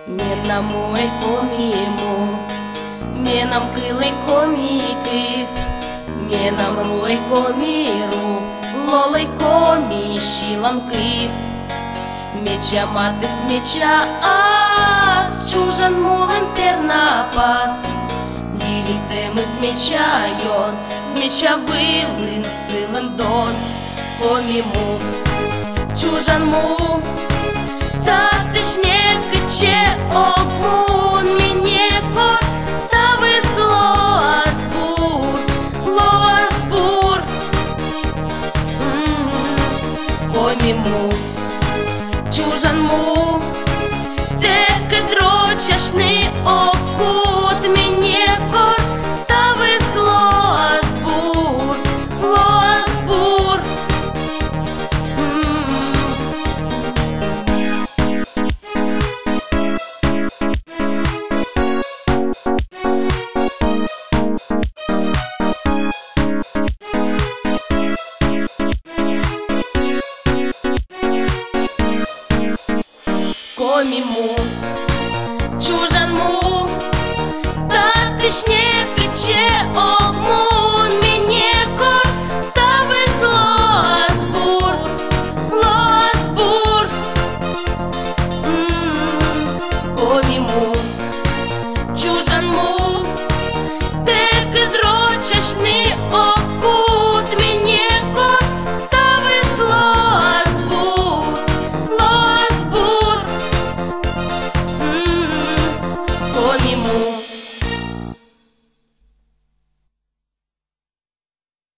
Мєна мой комімо, мєнам килий комікив, мєнам руй коміру, лолий комі шіланкив. Меча мати смеча ас, чужан мулен тернапас. Дівітеми смечайон, меча вилин силен дон. Коміму, чужан му, та ти ж не киче обмун. Мені кор стави лоазбур, лоазбур. Коміму, чужан му, те кедрочашний окут. Мені кор стави лоазбур, лоазбур. Коміму, чужан му, та ти ж не киче